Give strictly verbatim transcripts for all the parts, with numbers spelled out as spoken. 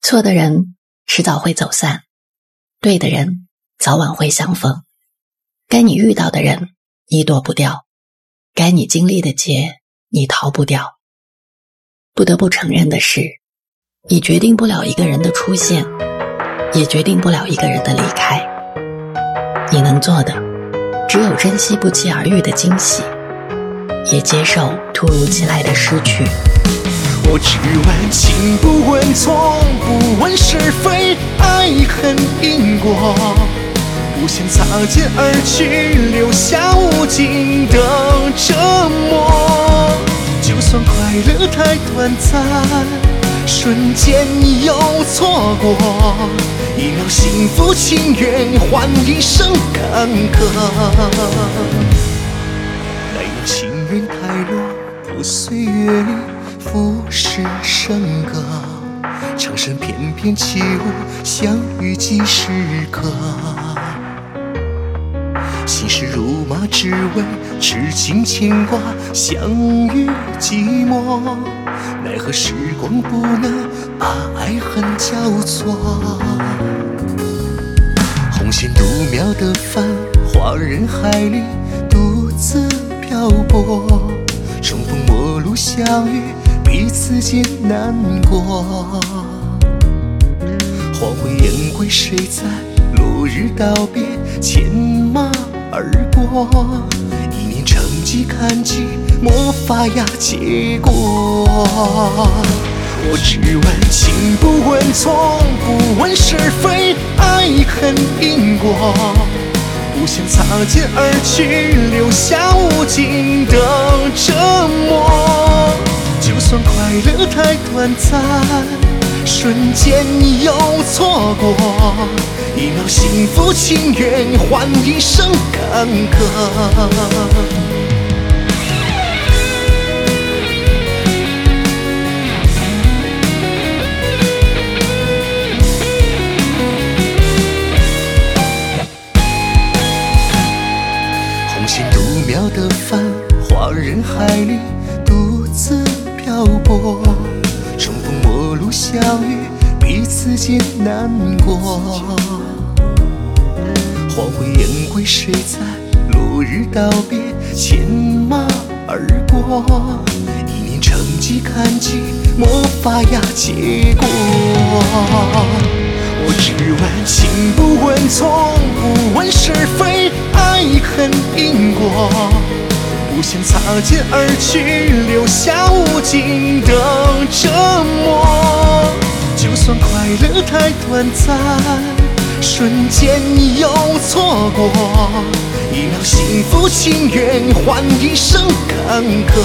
错的人迟早会走散，对的人早晚会相逢。该你遇到的人你躲不掉，该你经历的劫你逃不掉。不得不承认的是，你决定不了一个人的出现，也决定不了一个人的离开。你能做的只有珍惜不期而遇的惊喜，也接受突如其来的失去。 我只问情不问错，不问是非，爱恨因果，不想擦肩而去，留下无尽的折磨。就算快乐太短暂，瞬间又错过，一秒幸福情愿换一生坎坷。但愿情缘太弱，不岁月里浮世笙歌，长生偏偏起舞，相遇几时刻？心事如麻，只为痴情牵挂，相遇寂寞，奈何时光不能把爱恨交错。红线独苗的繁华人海里，独自漂泊，重逢陌路相遇，彼此间难过。黄昏燕归谁在落日道别，牵马而过，一念成疾看尽没法呀结果。我只问情不问错，不问是非，爱恨因果，不想擦肩而去，留下无尽的折磨。就算快乐太短暂，瞬间又错过，一秒幸福情愿换一生坎坷。红线独苗的繁华人海里，独自漂泊，重逢陌路相遇，彼此间难过。黄昏燕归谁在落日道别，牵马而过，一念成疾看尽没法呀结果。我只问情不问错，不问是非，爱恨因果，不想擦肩而去，留下无尽的折磨。就算快乐太短暂，瞬间又错过，一秒幸福情愿换一生坎坷。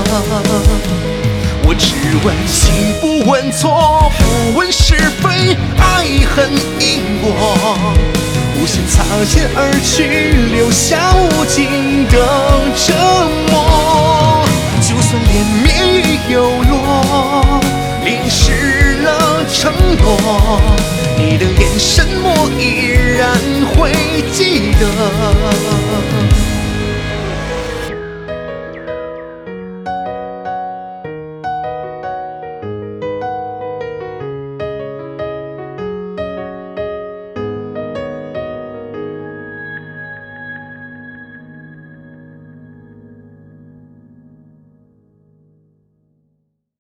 我只问情不问错，不问是非，爱恨因果，不想擦肩而去，留下无尽的折磨。就算连绵雨又落，淋湿了承诺，你的眼神我依然会记得。